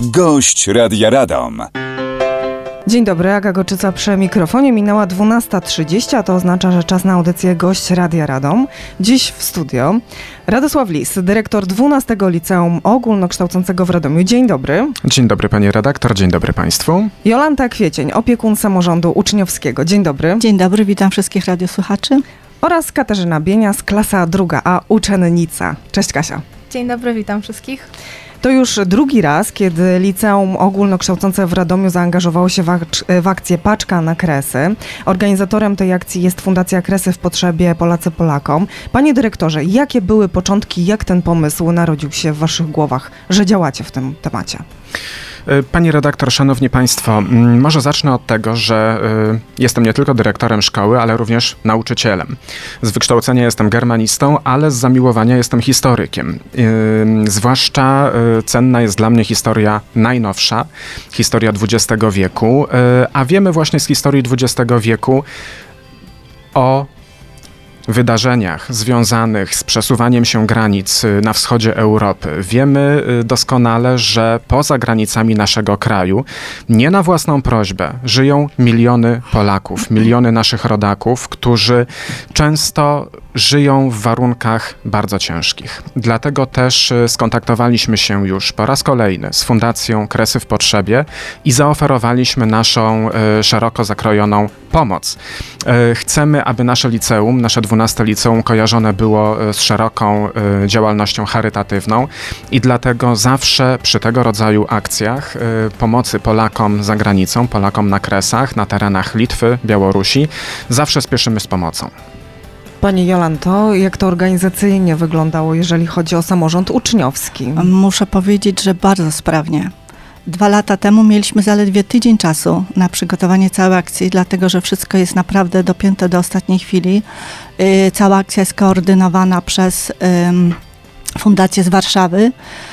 Gość Radia Radom. Dzień dobry, Aga Goczyca przy mikrofonie. Minęła 12:30, a to oznacza, że czas na audycję Gość Radia Radom. Dziś w studio Radosław Lis, dyrektor 12 Liceum Ogólnokształcącego w Radomiu. Dzień dobry. Dzień dobry pani redaktor, dzień dobry państwu. Jolanta Kwiecień, opiekun samorządu uczniowskiego. Dzień dobry. Dzień dobry, witam wszystkich radiosłuchaczy. Oraz Katarzyna Bienias, klasa 2A, uczennica. Cześć Kasia. Dzień dobry, witam wszystkich. To już drugi raz, kiedy Liceum Ogólnokształcące w Radomiu zaangażowało się w akcję Paczka na Kresy. Organizatorem tej akcji jest Fundacja Kresy w Potrzebie Polacy Polakom. Panie dyrektorze, jakie były początki, jak ten pomysł narodził się w waszych głowach, że działacie w tym temacie? Pani redaktor, szanowni państwo, może zacznę od tego, że jestem nie tylko dyrektorem szkoły, ale również nauczycielem. Z wykształcenia jestem germanistą, ale z zamiłowania jestem historykiem. Zwłaszcza cenna jest dla mnie historia najnowsza, historia XX wieku, a wiemy właśnie z historii XX wieku o wydarzeniach związanych z przesuwaniem się granic na wschodzie Europy. Wiemy doskonale, że poza granicami naszego kraju, nie na własną prośbę, żyją miliony Polaków, miliony naszych rodaków, którzy często żyją w warunkach bardzo ciężkich. Dlatego też skontaktowaliśmy się już po raz kolejny z Fundacją Kresy w Potrzebie i zaoferowaliśmy naszą szeroko zakrojoną pomoc. Chcemy, aby nasze liceum, nasze 12 liceum kojarzone było z szeroką działalnością charytatywną i dlatego zawsze przy tego rodzaju akcjach pomocy Polakom za granicą, Polakom na Kresach, na terenach Litwy, Białorusi, zawsze spieszymy z pomocą. Pani Jolanto, jak to organizacyjnie wyglądało, jeżeli chodzi o samorząd uczniowski? Muszę powiedzieć, że bardzo sprawnie. 2 lata temu mieliśmy zaledwie tydzień czasu na przygotowanie całej akcji, dlatego że wszystko jest naprawdę dopięte do ostatniej chwili. Cała akcja jest koordynowana przez Fundację z Warszawy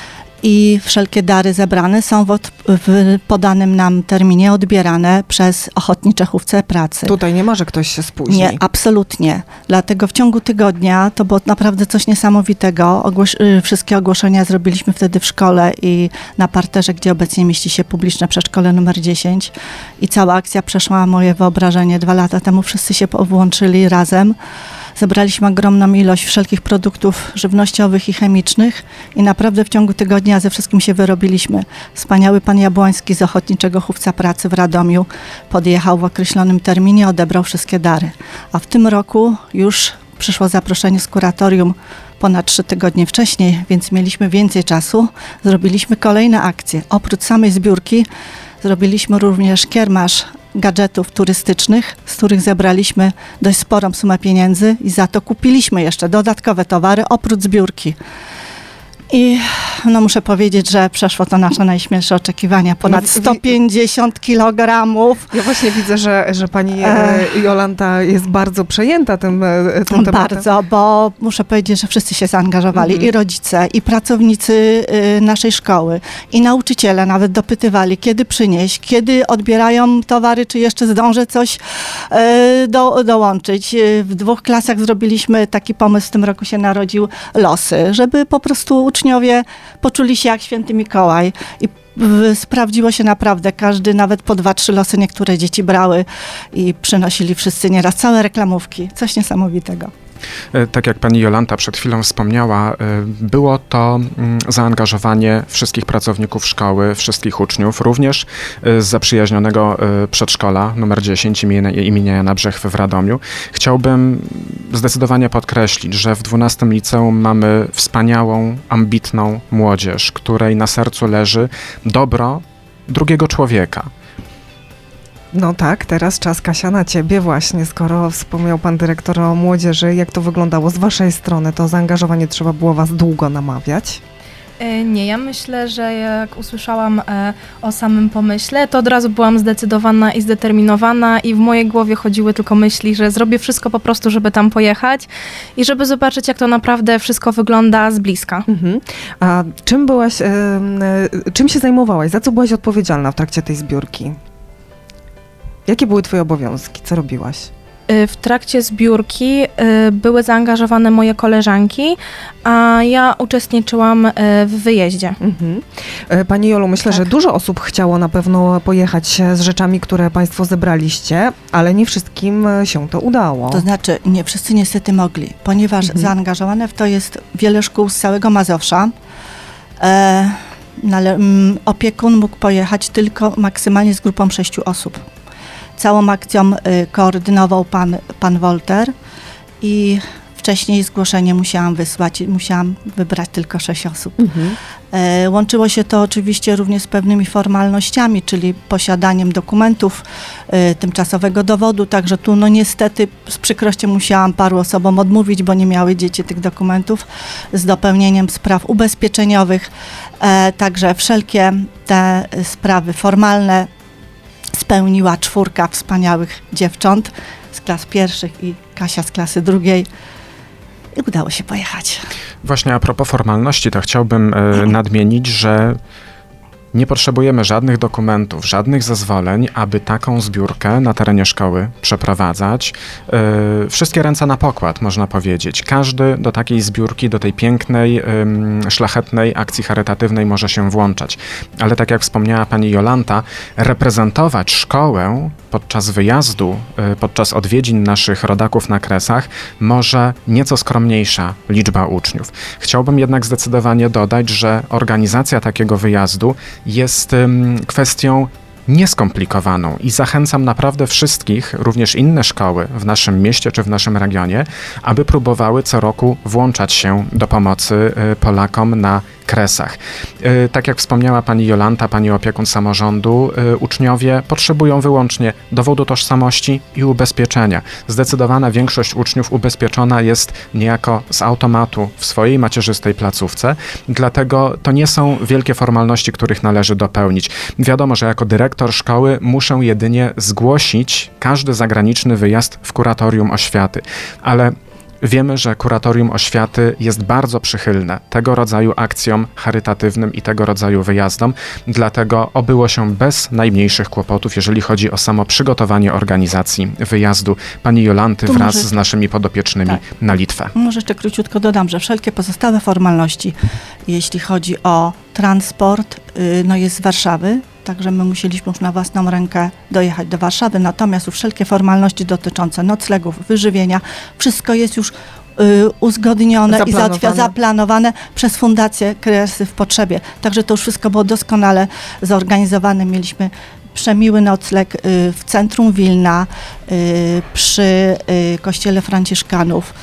i wszelkie dary zebrane są w podanym nam terminie odbierane przez ochotnicze chówce pracy. Tutaj nie ma, że ktoś się spóźni. Nie, absolutnie. Dlatego w ciągu tygodnia to było naprawdę coś niesamowitego. Wszystkie ogłoszenia zrobiliśmy wtedy w szkole i na parterze, gdzie obecnie mieści się publiczne przedszkole numer 10. I cała akcja przeszła moje wyobrażenie. 2 lata temu wszyscy się włączyli razem. Zebraliśmy ogromną ilość wszelkich produktów żywnościowych i chemicznych i naprawdę w ciągu tygodnia ze wszystkim się wyrobiliśmy. Wspaniały pan Jabłoński z Ochotniczego Chówca Pracy w Radomiu podjechał w określonym terminie, odebrał wszystkie dary. A w tym roku już przyszło zaproszenie z kuratorium ponad 3 tygodnie wcześniej, więc mieliśmy więcej czasu. Zrobiliśmy kolejne akcje. Oprócz samej zbiórki zrobiliśmy również kiermasz gadżetów turystycznych, z których zebraliśmy dość sporą sumę pieniędzy i za to kupiliśmy jeszcze dodatkowe towary oprócz zbiórki. I muszę powiedzieć, że przeszło to nasze najśmielsze oczekiwania. Ponad 150 kilogramów. Ja właśnie widzę, że pani Jolanta jest bardzo przejęta tym tematem. Bardzo, bo muszę powiedzieć, że wszyscy się zaangażowali. I rodzice, i pracownicy naszej szkoły, i nauczyciele nawet dopytywali, kiedy przynieść, kiedy odbierają towary, czy jeszcze zdążę coś dołączyć. W 2 klasach zrobiliśmy taki pomysł, w tym roku się narodził, losy, żeby po prostu uczniowie poczuli się jak Święty Mikołaj i sprawdziło się naprawdę. Każdy nawet po 2-3 losy niektóre dzieci brały i przynosili wszyscy nieraz całe reklamówki. Coś niesamowitego. Tak jak pani Jolanta przed chwilą wspomniała, było to zaangażowanie wszystkich pracowników szkoły, wszystkich uczniów, również z zaprzyjaźnionego przedszkola numer 10 imienia Jana Brzechwy w Radomiu. Chciałbym zdecydowanie podkreślić, że w 12 liceum mamy wspaniałą, ambitną młodzież, której na sercu leży dobro drugiego człowieka. No tak, teraz czas, Kasia, na ciebie właśnie, skoro wspomniał pan dyrektor o młodzieży. Jak to wyglądało z waszej strony? To zaangażowanie trzeba było was długo namawiać? Nie, ja myślę, że jak usłyszałam o samym pomyśle, to od razu byłam zdecydowana i zdeterminowana i w mojej głowie chodziły tylko myśli, że zrobię wszystko po prostu, żeby tam pojechać i żeby zobaczyć, jak to naprawdę wszystko wygląda z bliska. A czym się zajmowałaś? Za co byłaś odpowiedzialna w trakcie tej zbiórki? Jakie były twoje obowiązki? Co robiłaś? W trakcie zbiórki były zaangażowane moje koleżanki, a ja uczestniczyłam w wyjeździe. Pani Jolu, myślę, że dużo osób chciało na pewno pojechać z rzeczami, które państwo zebraliście, ale nie wszystkim się to udało. To znaczy, nie wszyscy niestety mogli, ponieważ zaangażowane w to jest wiele szkół z całego Mazowsza. Opiekun mógł pojechać tylko maksymalnie z grupą 6 osób. Całą akcją koordynował pan Wolter i wcześniej zgłoszenie musiałam wysłać, musiałam wybrać tylko 6 osób. Łączyło się to oczywiście również z pewnymi formalnościami, czyli posiadaniem dokumentów, tymczasowego dowodu, także tu no niestety z przykrością musiałam paru osobom odmówić, bo nie miały dzieci tych dokumentów, z dopełnieniem spraw ubezpieczeniowych, także wszelkie te sprawy formalne spełniła 4 wspaniałych dziewcząt z klas pierwszych i Kasia z klasy 2. I udało się pojechać. Właśnie a propos formalności, to chciałbym nadmienić, że nie potrzebujemy żadnych dokumentów, żadnych zezwoleń, aby taką zbiórkę na terenie szkoły przeprowadzać. Wszystkie ręce na pokład, można powiedzieć. Każdy do takiej zbiórki, do tej pięknej, szlachetnej akcji charytatywnej może się włączać. Ale tak jak wspomniała pani Jolanta, reprezentować szkołę podczas wyjazdu, podczas odwiedzin naszych rodaków na Kresach może nieco skromniejsza liczba uczniów. Chciałbym jednak zdecydowanie dodać, że organizacja takiego wyjazdu jest kwestią nieskomplikowaną i zachęcam naprawdę wszystkich, również inne szkoły w naszym mieście czy w naszym regionie, aby próbowały co roku włączać się do pomocy Polakom na Kresach. Tak jak wspomniała pani Jolanta, pani opiekun samorządu, uczniowie potrzebują wyłącznie dowodu tożsamości i ubezpieczenia. Zdecydowana większość uczniów ubezpieczona jest niejako z automatu w swojej macierzystej placówce, dlatego to nie są wielkie formalności, których należy dopełnić. Wiadomo, że jako dyrektor szkoły muszę jedynie zgłosić każdy zagraniczny wyjazd w kuratorium oświaty, ale wiemy, że kuratorium oświaty jest bardzo przychylne tego rodzaju akcjom charytatywnym i tego rodzaju wyjazdom, dlatego obyło się bez najmniejszych kłopotów, jeżeli chodzi o samo przygotowanie organizacji wyjazdu pani Jolanty Tu wraz może- z naszymi podopiecznymi na Litwę. Może jeszcze króciutko dodam, że wszelkie pozostałe formalności, jeśli chodzi o transport, no jest z Warszawy, także my musieliśmy już na własną rękę dojechać do Warszawy, natomiast już wszelkie formalności dotyczące noclegów, wyżywienia, wszystko jest już uzgodnione i zaplanowane przez Fundację Kresy w Potrzebie. Także to już wszystko było doskonale zorganizowane. Mieliśmy przemiły nocleg w centrum Wilna, przy kościele Franciszkanów.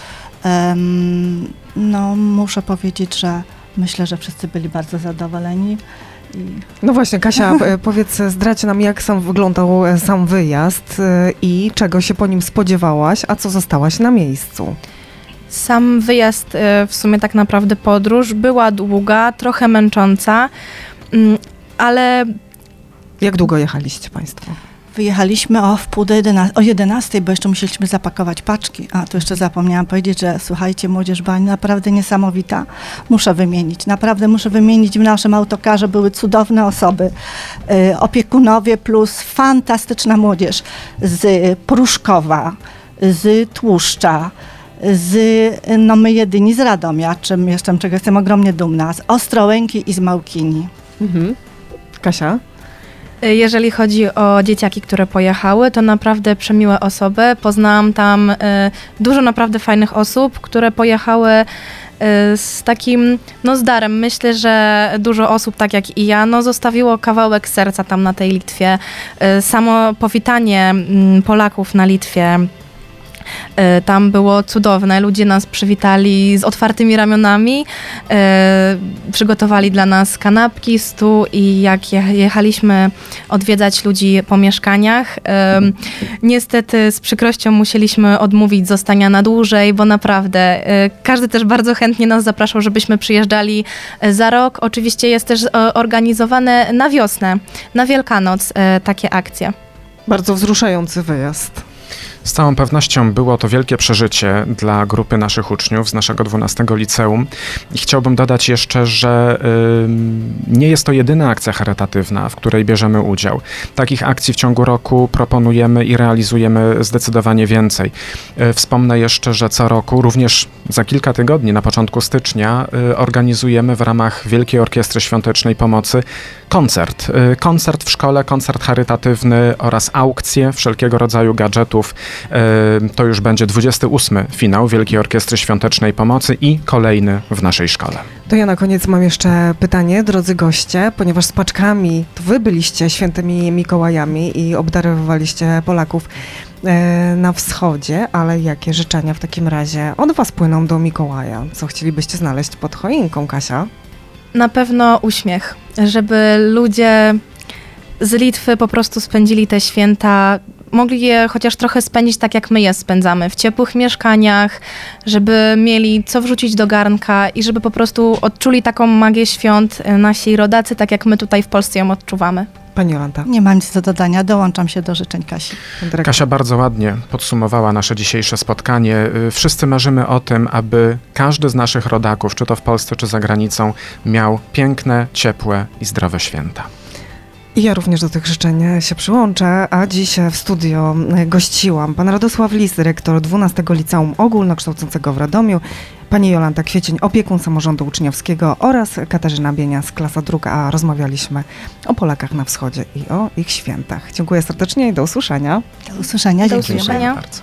No, muszę powiedzieć, że myślę, że wszyscy byli bardzo zadowoleni. No właśnie, Kasia, powiedz, zdradź nam, jak wyglądał sam wyjazd i czego się po nim spodziewałaś, a co zostałaś na miejscu? Sam wyjazd, w sumie tak naprawdę podróż, była długa, trochę męcząca, ale Jak długo jechaliście państwo? Wyjechaliśmy o 11:30, bo jeszcze musieliśmy zapakować paczki. A tu jeszcze zapomniałam powiedzieć, że słuchajcie, młodzież była naprawdę niesamowita. Muszę wymienić, w naszym autokarze były cudowne osoby, opiekunowie plus fantastyczna młodzież z Pruszkowa, z Tłuszcza, my jedyni z Radomia, czego jestem ogromnie dumna, z Ostrołęki i z Małkini. Kasia? jeżeli chodzi o dzieciaki, które pojechały, to naprawdę przemiłe osoby. Poznałam tam dużo naprawdę fajnych osób, które pojechały z takim, z darem. Myślę, że dużo osób, tak jak i ja, zostawiło kawałek serca tam na tej Litwie. Samo powitanie Polaków na Litwie tam było cudowne. Ludzie nas przywitali z otwartymi ramionami, przygotowali dla nas kanapki, stół i jak jechaliśmy odwiedzać ludzi po mieszkaniach, niestety z przykrością musieliśmy odmówić zostania na dłużej, bo naprawdę każdy też bardzo chętnie nas zapraszał, żebyśmy przyjeżdżali za rok. Oczywiście jest też organizowane na wiosnę, na Wielkanoc takie akcje. Bardzo wzruszający wyjazd. Z całą pewnością było to wielkie przeżycie dla grupy naszych uczniów z naszego 12 liceum i chciałbym dodać jeszcze, że nie jest to jedyna akcja charytatywna, w której bierzemy udział. Takich akcji w ciągu roku proponujemy i realizujemy zdecydowanie więcej. Wspomnę jeszcze, że co roku, również za kilka tygodni, na początku stycznia, organizujemy w ramach Wielkiej Orkiestry Świątecznej Pomocy koncert. Koncert w szkole, koncert charytatywny oraz aukcje wszelkiego rodzaju gadżetów. To już będzie 28. finał Wielkiej Orkiestry Świątecznej Pomocy i kolejny w naszej szkole. To ja na koniec mam jeszcze pytanie, drodzy goście, ponieważ z paczkami to wy byliście świętymi Mikołajami i obdarowywaliście Polaków na wschodzie, ale jakie życzenia w takim razie od was płyną do Mikołaja? Co chcielibyście znaleźć pod choinką, Kasia? Na pewno uśmiech, żeby ludzie z Litwy po prostu spędzili te święta, mogli je chociaż trochę spędzić tak, jak my je spędzamy, w ciepłych mieszkaniach, żeby mieli co wrzucić do garnka i żeby po prostu odczuli taką magię świąt nasi rodacy, tak jak my tutaj w Polsce ją odczuwamy. Pani Jolanta. Nie mam nic do dodania, dołączam się do życzeń Kasi. Kasia bardzo ładnie podsumowała nasze dzisiejsze spotkanie. Wszyscy marzymy o tym, aby każdy z naszych rodaków, czy to w Polsce, czy za granicą, miał piękne, ciepłe i zdrowe święta. I ja również do tych życzeń się przyłączę, a dziś w studio gościłam pan Radosław Lis, dyrektor 12 Liceum Ogólnokształcącego w Radomiu, pani Jolanta Kwiecień, opiekun samorządu uczniowskiego oraz Katarzyna Bienias, klasa druga, a rozmawialiśmy o Polakach na wschodzie i o ich świętach. Dziękuję serdecznie i do usłyszenia. Do usłyszenia, Do dziękuję. usłyszenia. Bardzo.